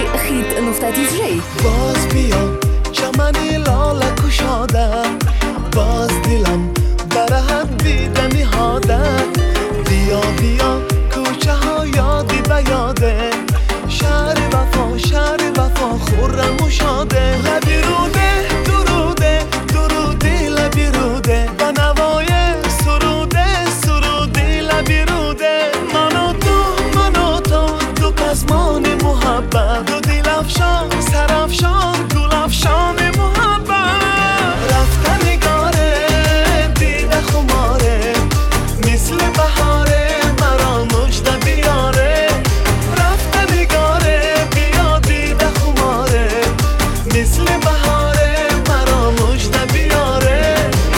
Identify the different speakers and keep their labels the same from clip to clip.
Speaker 1: خیت نقطه تیزری
Speaker 2: باز بیا چمنی لاله کشاده باز دلم برهد دیدنی هاده بیا بیا کوچه ها یادی بیاده شهر وفا خورم و شاده لبی روده دروده درودی لبی روده با نوای سرودی لبی روده من و تو دو پزمان محبت دو دل افشان سر افشان گل افشان محبت رفته نگاره دیده خماره مثل بهاره مرا مجده بیاره رفته نگاره بیا دیده خماره مثل بهاره مرا مجده بیاره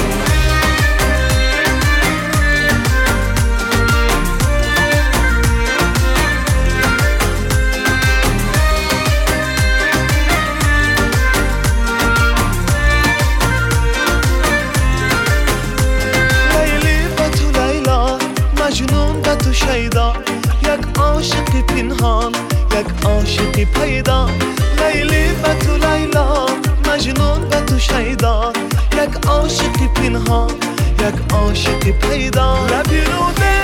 Speaker 2: مجنون به تو شیدا یک عاشقی پنهان یک عاشقی پیدا لیلی به تو لیلا مجنون به تو شیدا یک عاشقی پنهان یک عاشقی پیدا لبی روده